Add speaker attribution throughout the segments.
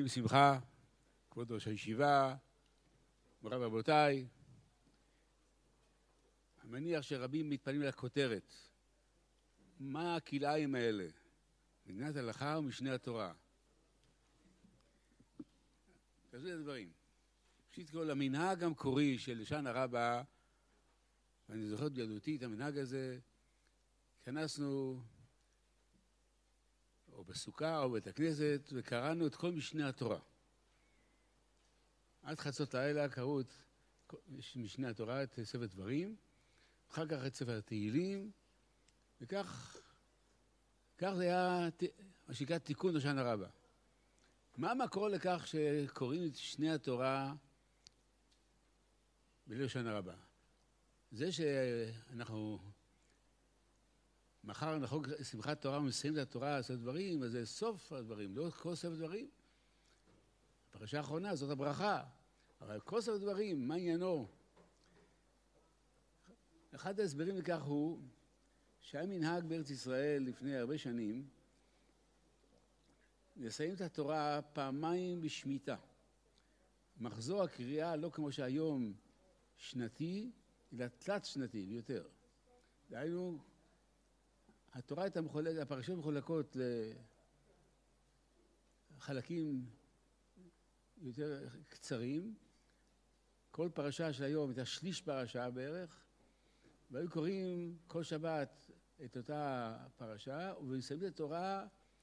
Speaker 1: בשמחה, כבוד ראש הישיבה, מוריי ורבותיי. אני מניח שרבים מתפנים לכותרת. מה הכלאיים האלה? מדינת הלכה ומשנה התורה. תעשו את הדברים. ראשית כל, המנהג המקורי של לשון הרבה, ואני זוכר בילדותי את המנהג הזה, כנסנו או בסוכה או בית הכנסת וקראנו את כל משנה התורה. עד חצות לילה קראו את משנה התורה, את ספר דברים, אחר כך את ספר התהילים, וכך זה היה מה שנקרא תיקון לשון הרבה. מה המקור לכך שקוראים את שני התורה בלשון הרבה? זה שאנחנו מחר נחוג שמחת תורה ומסיימים את התורה, ספר דברים, אז זה סוף הדברים, לא כל ספר דברים. הפרשה האחרונה זאת הברכה, אבל כל ספר דברים, מה עניינו? אחד ההסברים לכך הוא שהיה מנהג בארץ ישראל לפני הרבה שנים לסיים את התורה פעמיים בשמיטה. מחזור הקריאה לא כמו שהיום שנתי, אלא תלת שנתי ויותר. דהיינו, התורה הייתה מחולקת, הפרשות מחולקות לחלקים יותר קצרים. כל פרשה של היום הייתה שליש פרשה בערך, והיו קוראים כל שבת את אותה פרשה, ומסיימים את התורה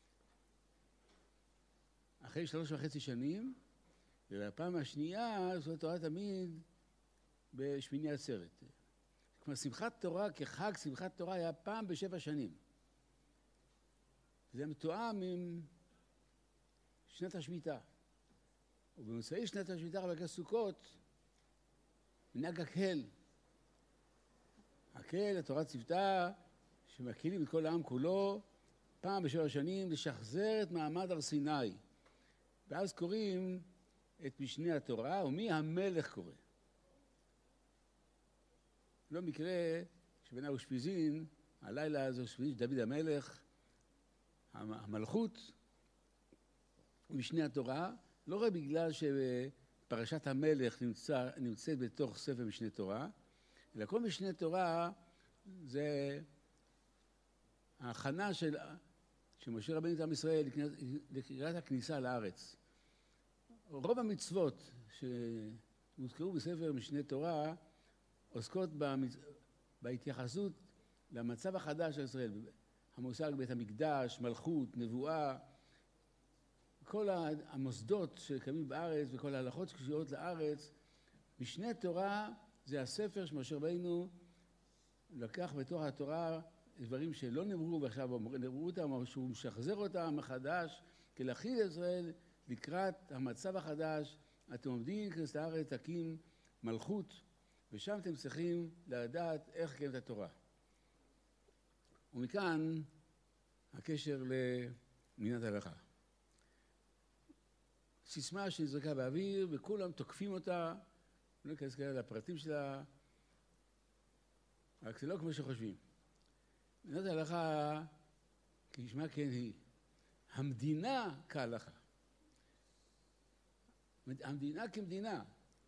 Speaker 1: אחרי 3.5 שנים, ובפעם השנייה זאת התורה תמיד בשמיני עצרת. כלומר, שמחת תורה כחג שמחת תורה היה פעם ב7 שנים. זה מתואם עם שנת השמיטה. ובמוצאי שנת השמיטה חג הסוכות, מנהג הקהל. הקהל, התורה ציוותה, שמקהילים את כל העם כולו, פעם ב7 שנים, לשחזר את מעמד הר סיני. ואז קוראים את משנה התורה, ומי המלך קורא. לא מקרה שבין האושפיזין, הלילה הזה אושפיזין, דוד המלך, המלכות, ומשנה התורה, לא רק בגלל שפרשת המלך נמצאת בתוך ספר משנה תורה, אלא כל משנה תורה זה ההכנה של משה רבנו את עם ישראל לקראת הכניסה לארץ. רוב המצוות שמוזכרו בספר משנה תורה עוסקות בהתייחסות למצב החדש של ישראל. המושג בית המקדש, מלכות, נבואה, כל המוסדות שקיימים בארץ וכל ההלכות שקשורות לארץ. משנה תורה זה הספר שמשה רבנו לקח בתוך התורה דברים שלא נאמרו ועכשיו נאמרו אותם, אבל שהוא משחזר אותם מחדש כדי להכין את ישראל לקראת המצב החדש. אתם עומדים כנסת הארץ תקים מלכות, ושם אתם צריכים לדעת איך לקיים את התורה. ומכאן הקשר למדינת הלכה. סיסמה שנזרקה באוויר וכולם תוקפים אותה, לא ניכנס כרגע לפרטים שלה, רק זה לא כמו שחושבים. מדינת הלכה, כשמה כן היא, המדינה כהלכה. המדינה כמדינה.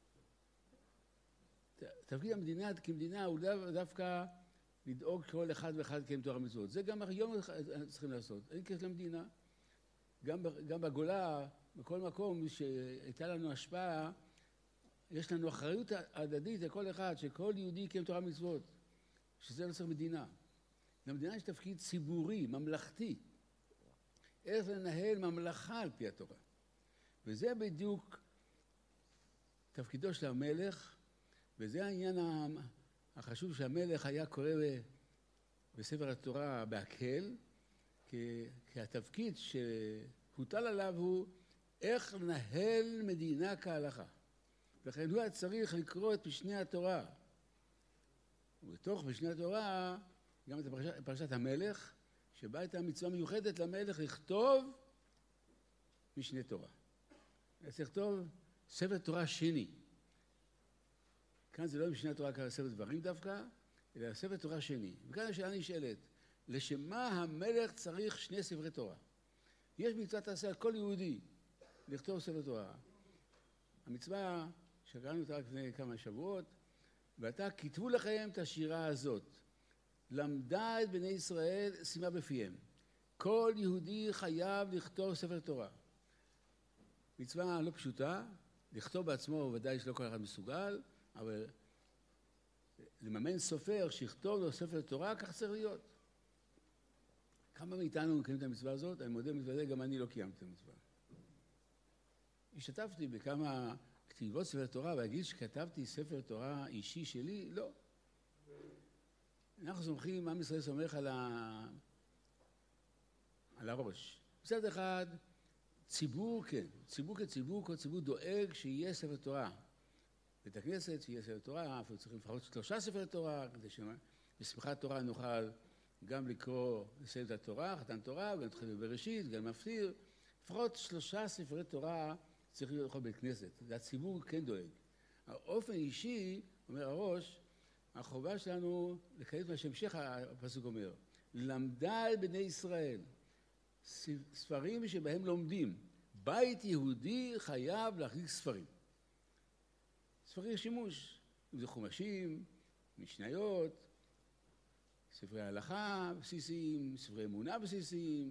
Speaker 1: תפקיד המדינה כמדינה הוא דווקא לדאוג כל אחד ואחד לקיים תורה ומצוות. זה גם היום צריכים לעשות. אין כסף למדינה. גם בגולה, בכל מקום שהייתה לנו השפעה, יש לנו אחריות הדדית לכל אחד, שכל יהודי יקיים תורה ומצוות. שזה לא צריך מדינה. למדינה יש תפקיד ציבורי, ממלכתי. איך לנהל ממלכה על פי התורה. וזה בדיוק תפקידו של המלך, וזה העניין החשוב שהמלך היה קורא בספר התורה בהקהל, כי התפקיד שהוטל עליו הוא איך לנהל מדינה כהלכה. לכן הוא היה צריך לקרוא את משנה התורה. ובתוך משנה התורה גם את פרשת המלך, שבה הייתה מצווה מיוחדת למלך לכתוב משנה תורה. צריך לכתוב ספר תורה שני. כאן זה לא משנה תורה כספר דברים דווקא, אלא ספר תורה שני. וכאן השאלה נשאלת, לשמה המלך צריך 2 ספרי תורה? יש מצוות תעשה על כל יהודי לכתוב ספר תורה. המצווה שקראנו אותה לפני כמה שבועות, ועתה כתבו לכם את השירה הזאת. למדה את בני ישראל שימה בפיהם. כל יהודי חייב לכתוב ספר תורה. מצווה לא פשוטה, לכתוב בעצמו ודאי שלא כל אחד מסוגל, אבל לממן סופר שיכתוב לו ספר תורה, כך צריך להיות. כמה מאיתנו מקיימים את המצווה הזאת? אני מודה ומתוודה, גם אני לא קיימתי את המצווה. השתתפתי בכמה כתיבות ספר תורה, והגיד שכתבתי ספר תורה אישי שלי, לא. אנחנו סומכים, עם ישראל סומך על הראש. מצד אחד, ציבור, כן, ציבור כציבור, כל ציבור דואג שיהיה ספר תורה. בית הכנסת שיהיה ספר תורה, אפילו צריכים לפחות 3 ספרי תורה, כדי שבשמחת תורה נוכל גם לקרוא, לסיים את התורה, חתן תורה, גם נתחיל בבראשית, גם מפטיר. לפחות 3 ספרי תורה צריך להיות בכל בית כנסת. זה הציבור כן דואג. האופן אישי, אומר הראש, החובה שלנו לקיים מה שהמשך הפסוק אומר. למדה על בני ישראל. ספרים שבהם לומדים. בית יהודי חייב להחזיק ספרים. ספרי שימוש, אם זה חומשים, משניות, ספרי הלכה בסיסיים, ספרי אמונה בסיסיים,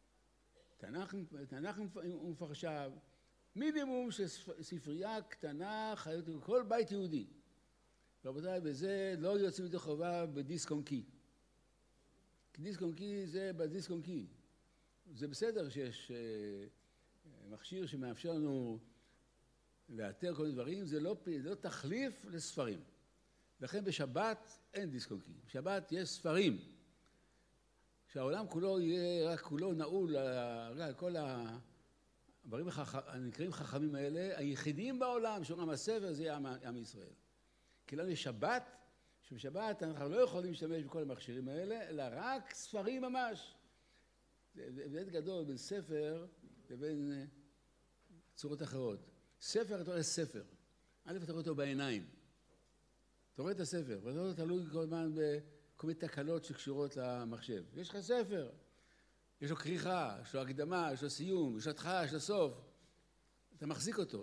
Speaker 1: תנ"ך ומפרשיו, מינימום של ספרייה קטנה חייבת בכל בית יהודי. רבותיי, בזה לא יוצאים את החובה בדיסק און קי. דיסק און קי זה בדיסק און קי. זה בסדר שיש מכשיר שמאפשר לנו לאתר כל מיני דברים, זה לא תחליף לספרים. לכן בשבת אין דיסק און קי. בשבת יש ספרים. שהעולם כולו יהיה רק כולו נעול, כל הדברים הנקראים חכמים האלה, היחידים בעולם שאומרים הספר זה יהיה עם ישראל. כי לנו יש שבת, שבשבת אנחנו לא יכולים להשתמש בכל המכשירים האלה, אלא רק ספרים ממש. זה הבדל גדול בין ספר לבין צורות אחרות. ספר, אתה רואה ספר. א', אתה רואה אותו בעיניים. אתה רואה את הספר, ואתה רואה תלוי כל הזמן בכל מיני תקלות שקשורות למחשב. יש לך ספר, יש לו כריכה, יש לו הקדמה, יש לו סיום, יש לו התחלה, יש לו סוף. אתה מחזיק אותו.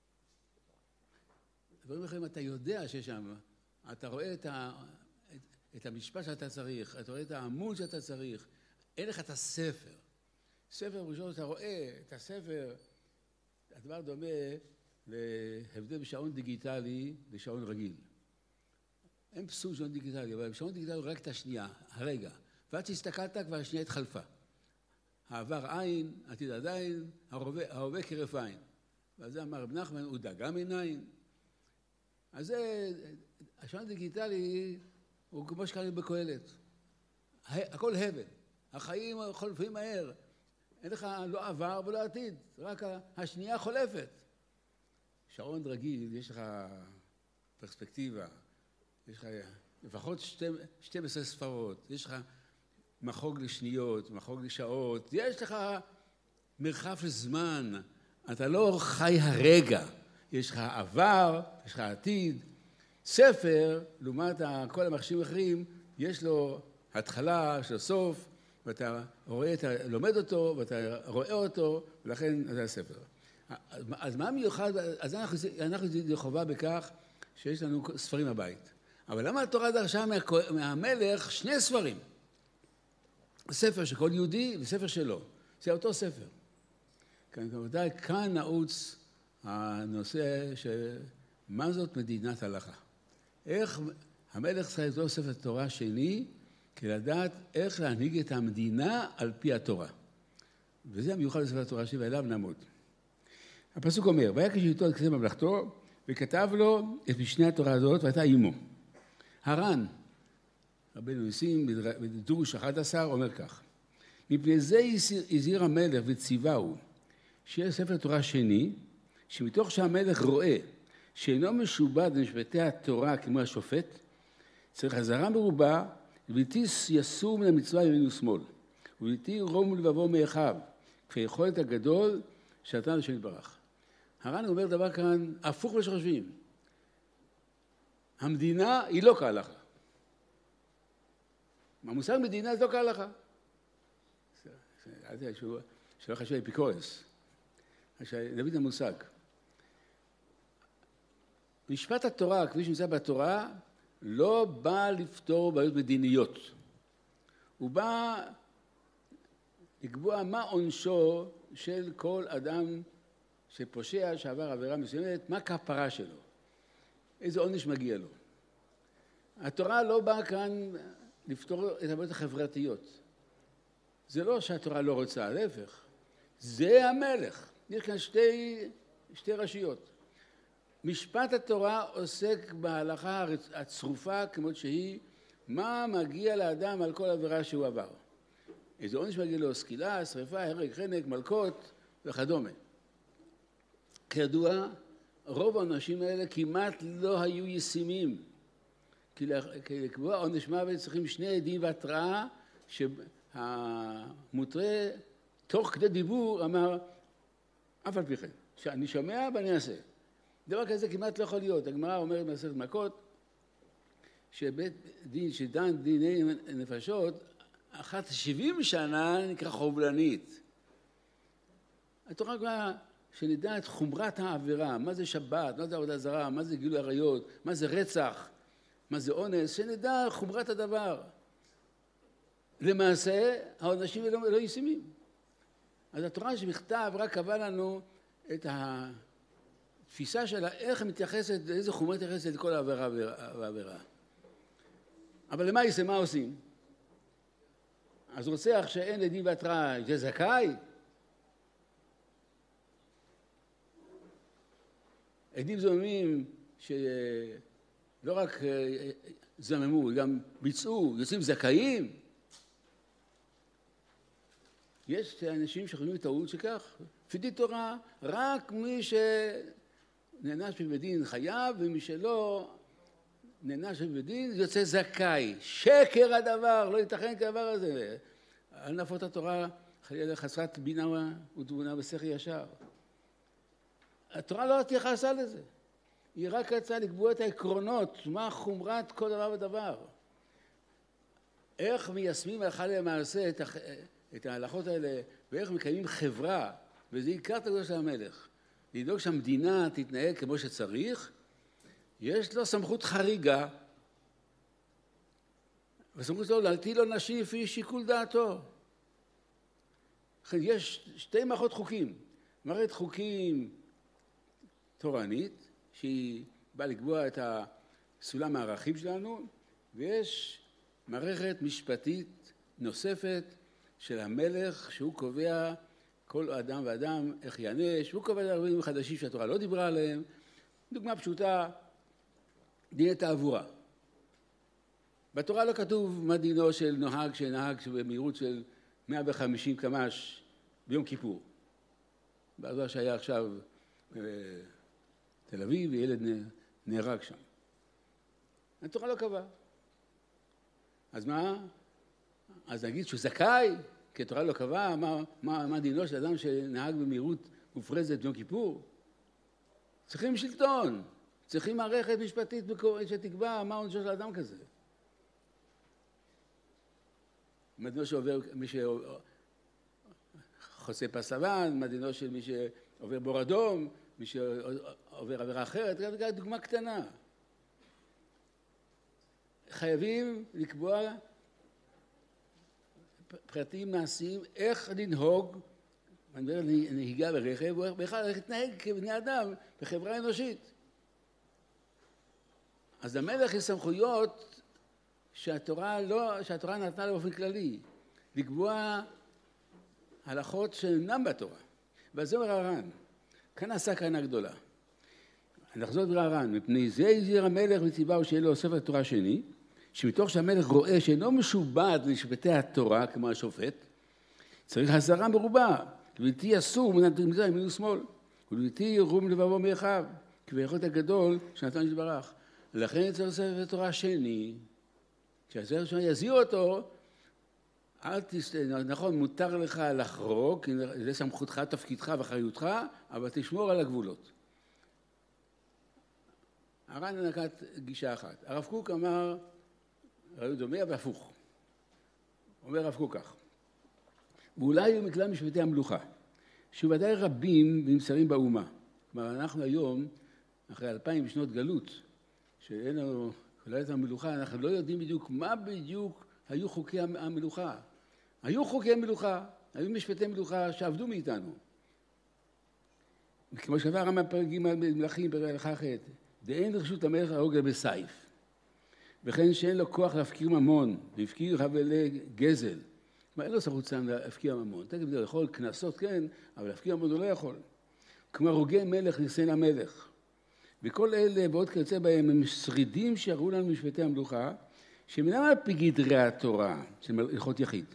Speaker 1: דברים אחרים, אתה יודע שיש שם, אתה רואה את המשפט שאתה צריך, אתה רואה את העמוד שאתה צריך, אין לך את הספר. ספר ראשון, אתה רואה את הספר, הדבר דומה להבדל בשעון דיגיטלי לשעון רגיל. אין פסול שעון דיגיטלי, אבל בשעון דיגיטלי רק את השנייה, הרגע. ועד שהסתכלת כבר השנייה התחלפה. העבר עין, עתיד עדיין, ההווה כרף עין. ועל זה אמר רב נחמן, הוא דגם עיניים. אז זה, השעון הדיגיטלי הוא כמו שקראנו בקהלת. הכל הבל. החיים חולפים מהר. אין לך לא עבר ולא עתיד, רק השנייה חולפת. שעון רגיל, יש לך פרספקטיבה, יש לך לפחות 12 ספרות, יש לך מחוג לשניות, מחוג לשעות, יש לך מרחב של זמן, אתה לא חי הרגע, יש לך עבר, יש לך עתיד. ספר, לעומת כל המחשבים האחרים, יש לו התחלה, יש לו סוף, ואתה לומד אותו, ואתה רואה אותו, ולכן זה הספר. אז מה מיוחד? אז אנחנו חובה בכך שיש לנו ספרים בבית. אבל למה התורה דרשה מהמלך 2 ספרים? ספר של כל יהודי וספר שלו. זה אותו ספר. כאן נעוץ הנושא של מה זאת מדינת הלכה. איך המלך צריך לכתוב ספר תורה שני, כדי לדעת איך להנהיג את המדינה על פי התורה. וזה המיוחד לספר התורה שלי, ואליו נעמוד. הפסוק אומר, והיה כשאיתו את כתב ממלכתו, וכתב לו את משנה התורה הזאת, והייתה עמו. הר"ן, רבנו ניסים, בדרוש 11, אומר כך, מפני זה הזהיר המלך וציווהו, שיהיה ספר תורה שני, שמתוך שהמלך רואה שאינו משובד במשפטי התורה כמו השופט, צריך חזרה מרובה, ובלתי יסור מן המצווה ימין ושמאל, ובלתי רום לבבו מאחיו, כפי יכולת הגדול שנתן השם יתברך. הר"ן אומר דבר כאן הפוך ממה שחושבים. המדינה היא לא כהלכה. המושג מדינה זה לא כהלכה. שלא חשוב אפיקורס. נביא את המושג. משפט התורה, כפי שנמצא בתורה, לא בא לפתור בעיות מדיניות. הוא בא לקבוע מה עונשו של כל אדם שפושע, שעבר עבירה מסוימת, מה הכפרה שלו, איזה עונש מגיע לו. התורה לא באה כאן לפתור את הבעיות החברתיות. זה לא שהתורה לא רוצה, להפך. זה המלך. יש כאן שתי רשויות. משפט התורה עוסק בהלכה הצרופה כמות שהיא, מה מגיע לאדם על כל עבירה שהוא עבר. איזה עונש מגיע לו, סקילה, שריפה, הרג, חנק, מלקות וכדומה. כידוע, רוב האנשים האלה כמעט לא היו ישימים. כי לקבוע עונש מוות צריכים שני עדים והתראה שהמותרה תוך כדי דיבור אמר, אף על פי כן, שאני שומע ואני אעשה. דבר כזה כמעט לא יכול להיות. הגמרא אומרת במסכת מכות, שבית דין שדן דיני נפשות, אחת 70 שנה נקרא חובלנית. התורה כבר שנדע את חומרת העבירה, מה זה שבת, מה זה עבודה זרה, מה זה גילוי עריות, מה זה רצח, מה זה אונס, שנדע חומרת הדבר. למעשה, העונשים לא ישימים. אז התורה שבכתב רק קבע לנו את התפיסה שלה, איך היא מתייחסת, איזה חומרה מתייחסת לכל העבירה והעבירה. אבל למה יעשה, מה עושים? אז רוצח שאין עדים והתראה, זה זכאי? עדים זוממים שלא רק זממו, גם ביצעו, יוצאים זכאים. יש אנשים שחושבים טעות שכך, לפי דין תורה, רק מי שנענש בבית דין חייב, ומי שלא נענש בבית דין יוצא זכאי. שקר הדבר, לא ייתכן כדבר הזה. על נפות התורה חסרת בינה ותבונה בשכל ישר. התורה לא התייחסה לזה. היא רק רצה לקבוע את העקרונות, מה חומרת כל דבר ודבר. איך מיישמים הלכה למעשה את ההלכות האלה, ואיך מקיימים חברה, וזה עיקר תפקידו של המלך. לדאוג שהמדינה תתנהג כמו שצריך, יש לו סמכות חריגה, וסמכות זו להטיל עונשים לפי שיקול דעתו. יש שתי מערכות חוקים. מערכת חוקים תורנית, שהיא באה לקבוע את הסולם הערכים שלנו, ויש מערכת משפטית נוספת של המלך, שהוא קובע כל אדם ואדם איך יענש, הוא קובע דברים חדשים שהתורה לא דיברה עליהם. דוגמה פשוטה, דיני תעבורה. בתורה לא כתוב מה דינו של נהג שנהג במהירות של 150 קמ"ש ביום כיפור. בעזר שהיה עכשיו תל אביב, וילד נהרג שם. התורה לא קבעה. אז מה? אז נגיד שהוא זכאי, כי התורה לא קבעה, מה דינו של אדם שנהג במהירות מופרזת ביום כיפור? צריכים שלטון, צריכים מערכת משפטית שתקבע מה עונשו של אדם כזה. מה דינו שעובר מי שחוצה פס לבן, מה דינו של מי שעובר בור אדום, מי שעובר עבירה אחרת, דוגמה קטנה. חייבים לקבוע פרטים מעשיים, איך לנהוג, אני מדבר על נהיגה ברכב, ואיך להתנהג כבני אדם בחברה אנושית. אז למלך יש סמכויות שהתורה נתנה באופן כללי, לקבוע הלכות שאינם בתורה. ועל זה אומר הר"ן, כאן עשה כאנה גדולה. נחזור לדבר הר"ן, מפני זה הזהיר המלך וציווהו שיהיה לו ספר תורה שני, שמתוך שהמלך רואה שאינו משובד למשפטי התורה כמו השופט, צריך אזהרה מרובה, ובלתי אסור מנהל ימין ושמאל, ובלתי ירום לבבו מאחיו, כביכולת הגדול שנתן יתברך. לכן צריך ספר תורה שני, כשהספר ראשון יזהיר אותו, נכון, מותר לך לחרוג, זה סמכותך, תפקידך ואחריותך, אבל תשמור על הגבולות. הר"ן נקט גישה אחת. הרב קוק אמר, רעיון דומה והפוך. אומר הרב קוק כך, ואולי הוא מכלל משפטי המלוכה, שוודאי רבים נמסרים באומה. כלומר, אנחנו היום, אחרי 2000 שנות גלות, שאין לנו חוללת המלוכה, אנחנו לא יודעים בדיוק מה בדיוק היו חוקי המלוכה. היו חוקי מלוכה, היו משפטי מלוכה שעבדו מאיתנו. כמו שכבר הרמב"ם פרק ג' מלכים בהלכה ח', דאין רשות המלך להרוג בסייף. וכן שאין לו כוח להפקיר ממון, להפקיר חבלי גזל. כלומר, אין לו סמכות להפקיר ממון. תכף זה יכול, כנסות כן, אבל להפקיר ממון הוא לא יכול. כלומר, רוגי מלך נישא למלך. וכל אלה ועוד כיוצא בהם הם שרידים שיראו לנו משפטי המלוכה, שהם אינם על פי גדרי התורה, של הלכות יחיד.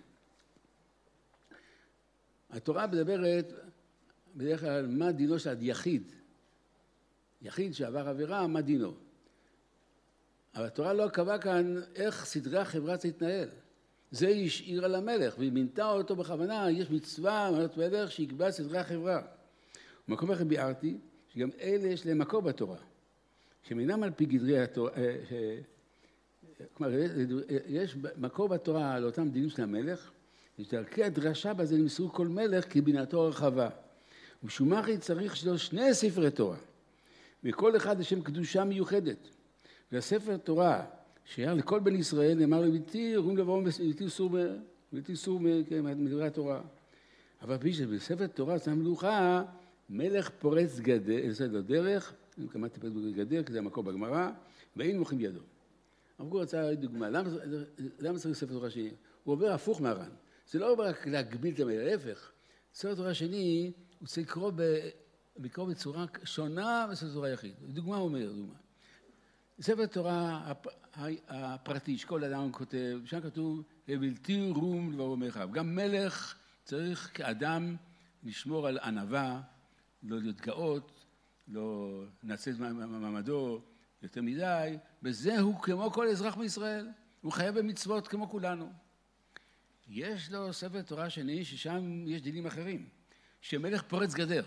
Speaker 1: התורה מדברת בדרך כלל מה דינו של יחיד. יחיד שעבר עבירה, מה דינו. אבל התורה לא קבעה כאן איך סדרי החברה צריך להתנהל. זה השאירה למלך, והיא מינתה אותו בכוונה, יש מצווה, מלך מלך, שיקבע סדרי החברה. במקום אחר ביארתי, שגם אלה יש להם מקור בתורה. שהם אינם על פי גדרי התורה, כלומר, יש מקור בתורה לאותם דינים של המלך, שדרכי הדרשה בזה נמסרו כל מלך כבינתו הרחבה. ומשום מה צריך שלו 2 ספרי תורה, וכל אחד לשם קדושה מיוחדת. והספר תורה שייך לכל בן ישראל נאמר לביתי, אומרים לבוא בלתי סור מדברי התורה. אבל בספר תורה זה המלוכה, מלך פורץ גדר, זה לא דרך, אני כמה טיפת בגדר, כי זה המקור בגמרא, ואין מוחים בידו. אמרו רצה דוגמה, למה צריך ספר תורה שני? הוא עובר הפוך מהר"ן. זה לא רק להגביל את המלך, להפך. ספר תורה שני, הוא צריך לקרוא בצורה שונה מספר תורה יחיד. דוגמה הוא אומר, דוגמה. ספר תורה הפרטי, שכל אדם כותב, שם כתוב, בלתי רום דברו מרחב. גם מלך צריך כאדם לשמור על ענווה, לא להתגאות, לא לנצל מעמדו יותר מדי, וזה הוא כמו כל אזרח בישראל, הוא חייב במצוות כמו כולנו. יש לו ספר תורה שני ששם יש דינים אחרים, שמלך פורץ גדר,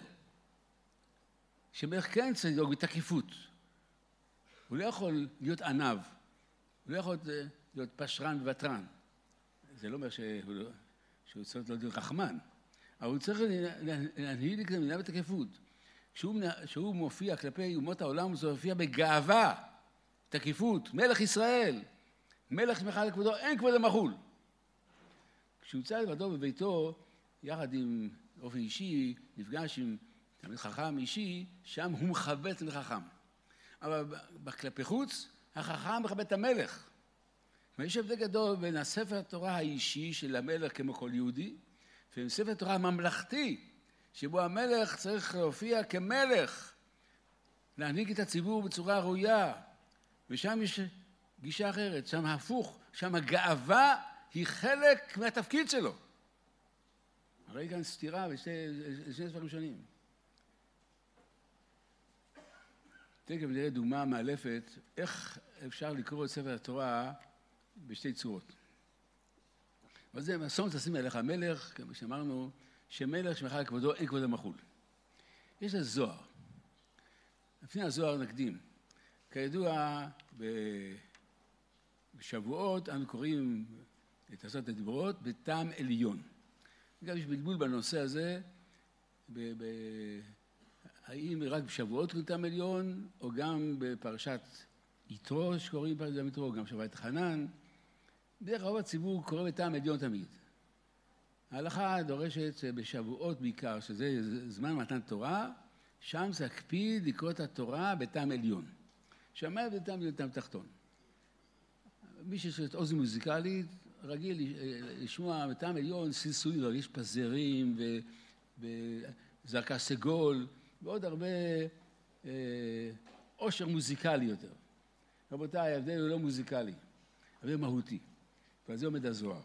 Speaker 1: שמלך כן צריך לדאוג בתקיפות, הוא לא יכול להיות ענב, הוא לא יכול להיות פשרן וותרן, זה לא אומר שהוא צריך להיות רחמן, אבל הוא צריך להנהיג את המדינה בתקיפות. כשהוא מופיע כלפי אומות העולם, הוא מופיע בגאווה, תקיפות, מלך ישראל, מלך שמחה לכבודו, אין כבוד למחול. כשהוא צא לבדו בביתו, יחד עם אופן אישי, נפגש עם תלמיד חכם אישי, שם הוא מכבד את החכם. אבל כלפי חוץ, החכם מכבד את המלך. ויש הבדל גדול בין הספר התורה האישי של המלך כמו כל יהודי, ועם ספר התורה הממלכתי, שבו המלך צריך להופיע כמלך, להנהיג את הציבור בצורה ראויה, ושם יש גישה אחרת, שם הפוך, שם הגאווה היא חלק מהתפקיד שלו. הרי כאן סתירה ושני דברים שונים. תכף נראה דוגמה מאלפת, איך אפשר לקרוא את ספר התורה בשתי צורות. וזה מסורת תשים אליך המלך, כמו שאמרנו, שמלך שמחה לכבודו אין כבוד המחול. יש לזה זוהר. לפני הזוהר נקדים. כידוע, בשבועות אנו קוראים את עשרת הדיברות בטעם עליון. גם יש בלבול בנושא הזה, האם רק בשבועות קוראים טעם עליון, או גם בפרשת יתרו שקוראים פרשת יתרו, גם שבת חנן. בדרך כלל הציבור קורא בטעם עליון תמיד. ההלכה דורשת שבשבועות בעיקר, שזה זמן מתן תורה, שם זה הקפיד לקרוא את התורה בטעם עליון. שמע בטעם עליון טעם תחתון. מי שיש את אוזן מוזיקלית, רגיל לשמוע בטעם עליון סלסולים, יש פזרים וזרקה סגול, ועוד הרבה עושר מוזיקלי יותר. רבותיי, ההבדל הוא לא מוזיקלי, ההבדל מהותי. ועל זה עומד הזוהר.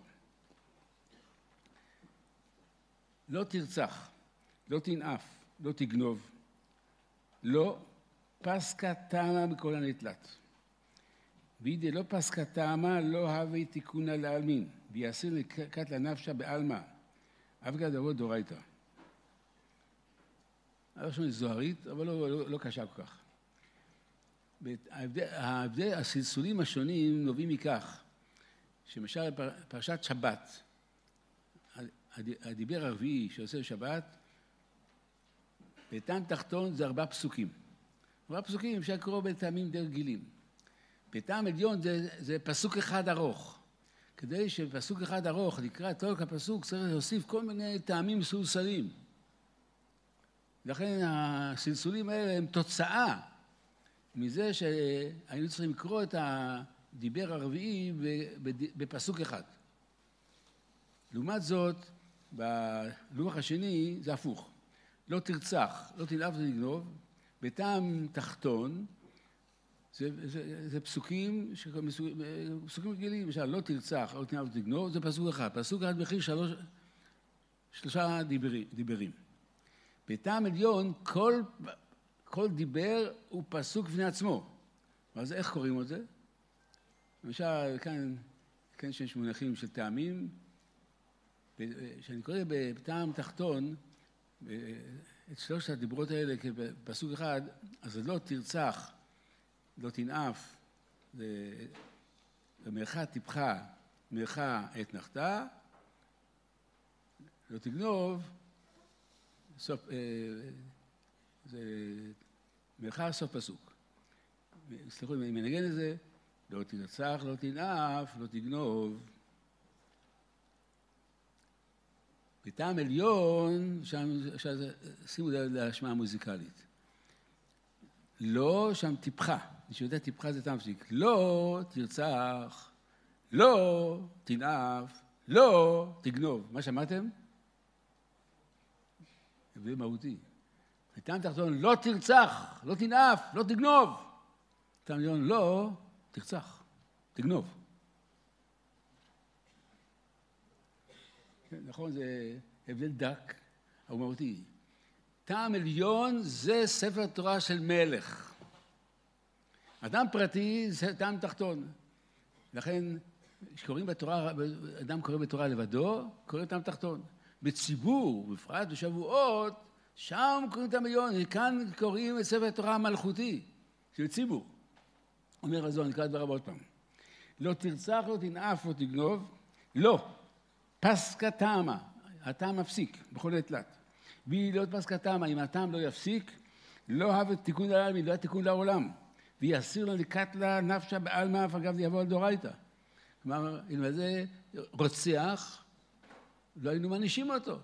Speaker 1: לא תרצח, לא תנאף, לא תגנוב, לא פסקה טעמה מכל הנתלת. וידי לא פסקה טעמה, לא הווי תיקונה לעלמין, ויעשה לקט לנפשה בעלמה, אבגד אבות דורייתא. הראשון זוהרית, אבל לא קשה כל כך. הסלסולים השונים נובעים מכך, שמשל פרשת שבת, הדיבר הרביעי שעושה שבת, בטעם תחתון זה 4 פסוקים. 4 פסוקים אפשר לקרוא בטעמים די רגילים. בטעם עליון זה פסוק אחד ארוך. כדי שפסוק אחד ארוך נקרא את כל הפסוק, צריך להוסיף כל מיני טעמים מסולסלים. לכן הסלסולים האלה הם תוצאה מזה שהיינו צריכים לקרוא את הדיבר הרביעי בפסוק אחד. לעומת זאת, בלוח השני זה הפוך. לא תרצח, לא תנאף ותגנוב. בטעם תחתון, זה פסוקים רגילים, למשל, לא תרצח, לא תנאף ותגנוב, זה פסוק אחד. פסוק אחד מכיל 3 דיברים. בטעם עליון, כל דיבר הוא פסוק בפני עצמו. אז איך קוראים את זה? למשל, כאן שיש מונחים של טעמים, כשאני קורא בטעם תחתון, את 3 הדיברות האלה כפסוק אחד, אז זה לא תרצח, לא תנאף, ומרחה טיפחה, מרחה את נחתה, לא תגנוב, זה מרחה סוף פסוק. סליחו, אם אני מנגן את זה, לא תרצח, לא תנאף, לא תגנוב. בטעם עליון, שימו להשמעה מוזיקלית. לא, שם טיפחה. מי שיודע טיפחה זה טעם פסיק. לא תרצח, לא תנאף, לא תגנוב. מה שמעתם? זה מהותי. בטעם תחתון, לא תרצח, לא תנאף, לא תגנוב. בטעם עליון, לא תרצח, תגנוב. נכון, זה הבדל דק, אבל מהותי. טעם עליון זה ספר תורה של מלך. אדם פרטי זה טעם תחתון. לכן, כשקוראים בתורה, אדם קורא בתורה לבדו, קורא טעם תחתון. בציבור, בפרט בשבועות, שם קוראים טעם עליון, כאן קוראים את ספר תורה המלכותי, של ציבור. אומר הזוהר, נקרא את דבריו עוד פעם. לא תרצח, לא תנאף, לא תגנוב, לא. פסקה טעמה, הטעם מפסיק, בכל עת תלת. והיא לא פסקה טעמה, אם הטעם לא יפסיק, לא הווה תיקון לעלמין, לא תיקון לעולם. ויסיר לה לקטלה נפשה בעלמא, אף אגב יבוא על דורייתא. כלומר, אם זה רוצח, לא היינו מענישים אותו.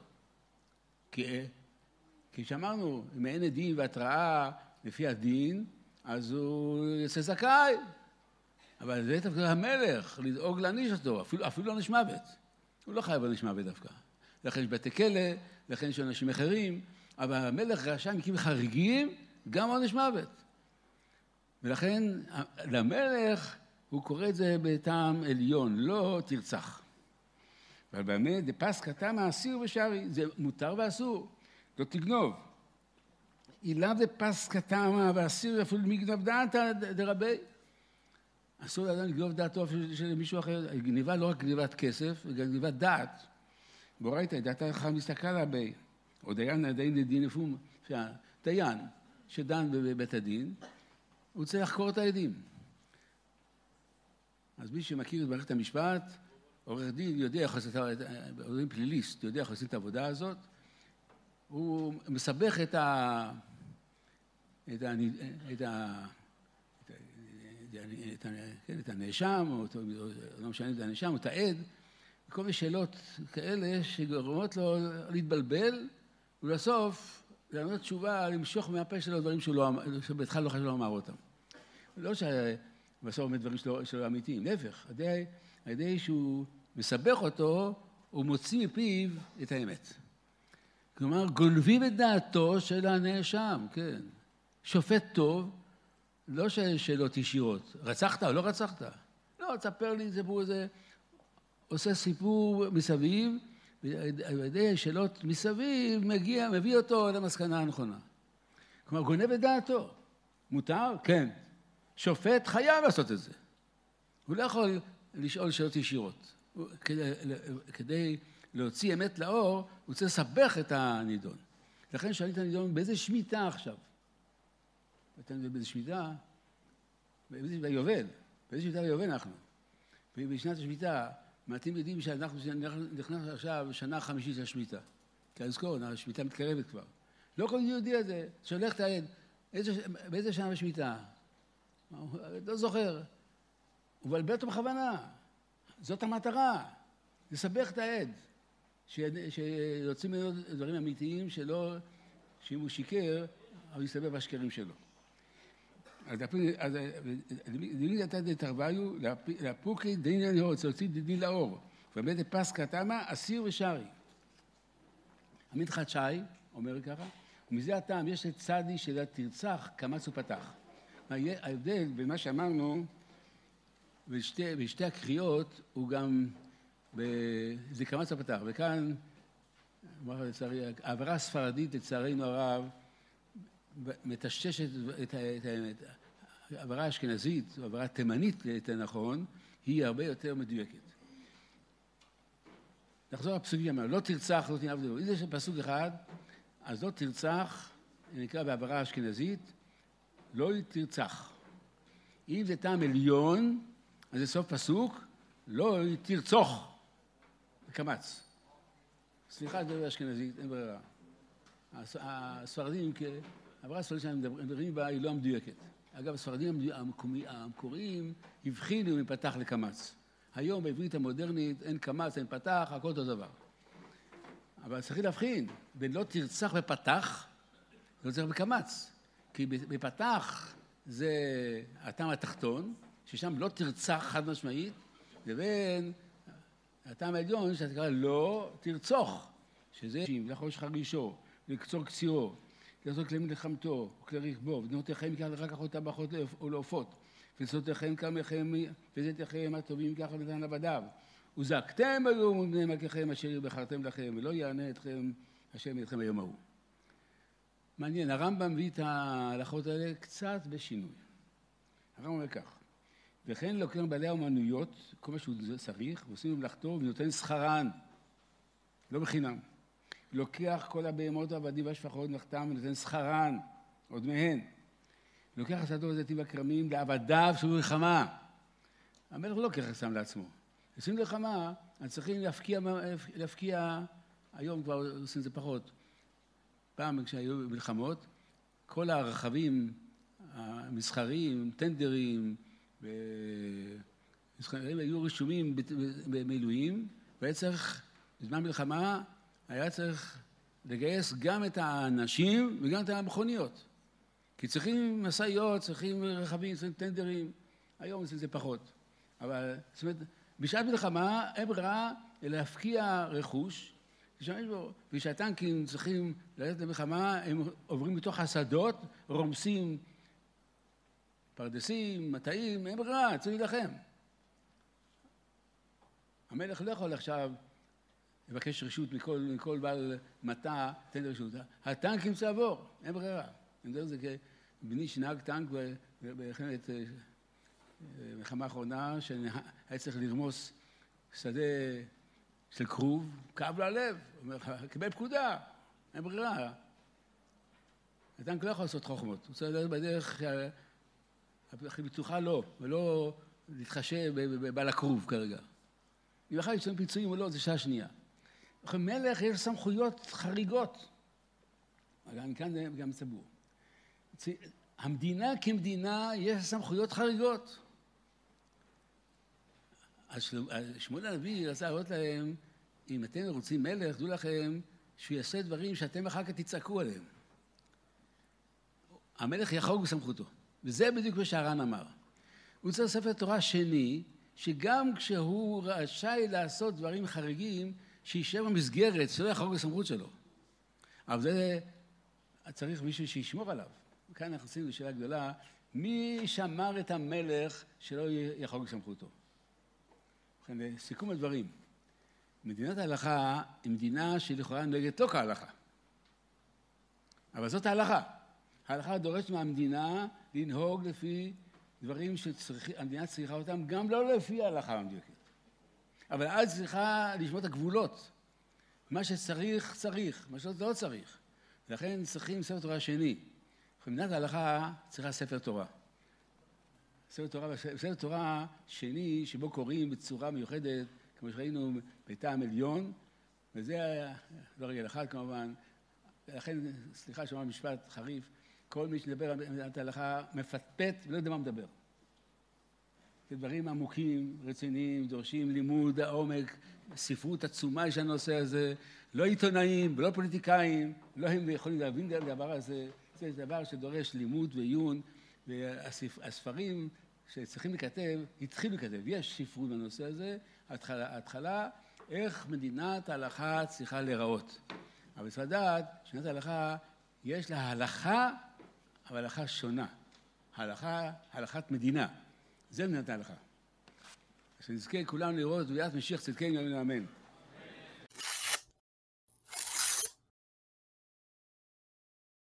Speaker 1: כי שאמרנו, אם אין עדים והתראה לפי הדין, אז הוא יצא זכאי. אבל זה תפקיד המלך, לדאוג להעניש אותו, אפילו עונש מוות. הוא לא חייב עונש מוות דווקא. לכן יש בתי כלא, לכן יש אנשים אחרים, אבל המלך רשאי מקים חריגים, גם עונש מוות. ולכן למלך הוא קורא את זה בטעם עליון, לא תרצח. אבל באמת, דפסקא טעמא אסיר ושרי, זה מותר ואסור, לא תגנוב. אילאו דפסקא טעמא ואסיר אפילו מגנב דעתא דרבי. אסור לאדם לגנוב דעתו של מישהו אחר, גניבה לא רק גניבת כסף, גם גניבת דעת. בורייתא, דעתא אחד מסתכל עליו, או דיין לדין לפום, דיין שדן בבית הדין, הוא צריך לחקור את העדים. אז מי שמכיר את מערכת המשפט, עורך דין יודע איך עושים, עורך דין פליליסט יודע איך עושים את העבודה הזאת, הוא מסבך את הנאשם, או לא משנה את הנאשם, או את העד, כל מיני שאלות כאלה שגורמות לו להתבלבל, ולסוף לענות תשובה, למשוך מהפה שלו דברים שבהתחלה לא חשוב לומר אותם. לא שבסוף אומר דברים שלו אמיתיים, להפך, על ידי שהוא מסבך אותו, הוא מוציא מפיו את האמת. כלומר, גונבים את דעתו של הנאשם, כן. שופט טוב, לא שאלות ישירות, רצחת או לא רצחת? לא, תספר לי סיפור הזה, עושה סיפור מסביב, ועל ידי שאלות מסביב מביא אותו למסקנה הנכונה. כלומר, גונב את דעתו. מותר? כן. שופט חייב לעשות את זה. הוא לא יכול לשאול שאלות ישירות. כדי להוציא אמת לאור, הוא צריך לסבך את הנידון. לכן שאלי את הנידון, באיזה שמיטה עכשיו? באיזה שמיטה? באיזה שמיטה יובל? באיזה שמיטה יובל אנחנו? בשנת השמיטה, מעטים יודעים שאנחנו נכנס עכשיו שנה חמישית של השמיטה. כי לזכור, השמיטה מתקרבת כבר. לא כל יהודי הזה שולח את העד. באיזה שנה בשמיטה? לא זוכר. הוא מבלבל אותו בכוונה. זאת המטרה. לסבך את העד. שיוצאים ממנו דברים אמיתיים שלא, שאם הוא שיקר, הוא יסתבר בשקרים שלו. אז דין יתת דתרוויו, להפוקי דין להורץ, להוציא דין לאור. ובאמת פסקא תמה, אסיר ושרי. עמית חדשי, אומר ככה, ומזה הטעם יש את צדי של תרצח קמץ ופתח. ההבדל במה שאמרנו, בשתי הקריאות, הוא גם, זה קמץ ופתח. וכאן, העברה הספרדית, לצערנו הרב, מטשטשת את האמת. העברה האשכנזית, העברה תימנית, יותר נכון, היא הרבה יותר מדויקת. נחזור לפסוקים, לא תרצח, לא תנאף דברו. אם זה פסוק אחד, אז לא תרצח, נקרא בעברה האשכנזית, לא תרצח. אם זה טעם עליון, אז זה סוף פסוק, לא תרצוך. קמץ. סליחה, זה באשכנזית, אין ברירה. הספרדים, העברה הספרדית שהם מדברים בה, היא לא המדויקת. אגב, הספרדים המקוריים הבחינו מפתח לקמץ. היום בעברית המודרנית אין קמץ, אין פתח, הכל אותו דבר. אבל צריך להבחין, בין לא תרצח בפתח, לא צריך בקמץ. כי בפתח זה הטעם התחתון, ששם לא תרצח חד משמעית, לבין הטעם העליון שאתה קרא לא תרצוך, שזה לחוש חרישו, לקצור קצירו, לעשות כלי מלחמתו, כלי רכבו, ובנותיכם ייקח לך כך אותה באחות ולעופות, וצאותיכם כמכם, וזיתיכם הטובים ייקח ונתן עבדיו. וזעקתם היום ובני מלכיכם אשר בחרתם לכם, ולא יענה אתכם השם אתכם היום ההוא. מעניין, הרמב"ם מביא את ההלכות האלה קצת בשינוי. הרמב"ם אומר כך, וכן לוקחים בעלי האומנויות, כל מה שהוא צריך, ועושים במלאכתו ונותן שכרן, לא בחינם. לוקח כל הבהמות העבדים והשפחות נחתם ונותן שכרן, עוד מהן. לוקח השדות הזיתים והכרמים לעבדיו של מלחמה. המלך לא לוקח סתם לעצמו. עושים מלחמה, אז צריכים להפקיע, היום כבר עושים את זה פחות. פעם כשהיו מלחמות, כל הרכבים המסחריים, טנדרים, היו רשומים במילואים, והיה צריך, בזמן מלחמה, היה צריך לגייס גם את האנשים וגם את המכוניות. כי צריכים מסעיות, צריכים רכבים, צריכים טנדרים. היום עושים את זה פחות. אבל, זאת אומרת, בשעת מלחמה אין ברירה להפקיע רכוש, ושהטנקים צריכים ללכת למלחמה, הם עוברים בתוך השדות, רומסים פרדסים, מטעים, אין ברירה, צריך להילחם. המלך לא יכול עכשיו לבקש רשות מכל בעל מטע, תן לי רשות. הטנקים צריך לעבור, אין ברירה. אני יודע את זה כבני שנהג טנק במלחמת מלחמה האחרונה, שהיה צריך לרמוס שדה של כרוב, כאב לו הלב, הוא אומר, קיבל פקודה, אין ברירה. הטנק לא יכול לעשות חוכמות, הוא צריך לדעת בדרך הכי בטוחה לא, ולא להתחשב בבעל הכרוב כרגע. אם אחר יצאים פיצויים או לא, זה שעה שנייה. לכן מלך יש סמכויות חריגות. גם כאן זה גם סבור. המדינה כמדינה יש סמכויות חריגות. אז שמואל הנביא רצה להראות להם, אם אתם רוצים מלך, דעו לכם שהוא יעשה דברים שאתם אחר כך תצעקו עליהם. המלך יחרוג בסמכותו. וזה בדיוק מה שהר"ן אמר. הוא צריך ספר תורה שני, שגם כשהוא רשאי לעשות דברים חריגים, שישב במסגרת, שלא יחרוג בסמכות שלו. אבל זה צריך מישהו שישמור עליו. כאן אנחנו עושים לשאלה גדולה, מי שמר את המלך שלא יחרוג בסמכותו? לסיכום הדברים, מדינת ההלכה היא מדינה שלכאורה נוהגת לא כהלכה. אבל זאת ההלכה. ההלכה דורשת מהמדינה לנהוג לפי דברים שהמדינה צריכה אותם, גם לא לפי ההלכה המדויקת. אבל אז צריכה לשמור את הגבולות. מה שצריך, צריך. מה שלא צריך. לכן צריכים ספר תורה שני. במדינת ההלכה צריכה ספר תורה. ספר תורה שני שבו קוראים בצורה מיוחדת, כמו שראינו בטעם עליון, וזה לא רגל אחד כמובן, לכן, סליחה שאומר משפט חריף, כל מי שדבר על מדינת ההלכה מפטפט ולא יודע מה מדבר. זה דברים עמוקים, רציניים, דורשים לימוד העומק, ספרות עצומה יש הנושא הזה, לא עיתונאים ולא פוליטיקאים, לא הם יכולים להבין את הדבר הזה, זה דבר שדורש לימוד ועיון, והספרים שצריכים לכתב, התחילו לכתב, יש ספרות בנושא הזה, ההתחלה, איך מדינת ההלכה צריכה להיראות. אבל צריך לדעת, שמדינת ההלכה, יש לה הלכה, אבל הלכה שונה. הלכת מדינה. זה מדינת ההלכה. שנזכה כולנו לראות, ויעת משיח צדקנו, אמן.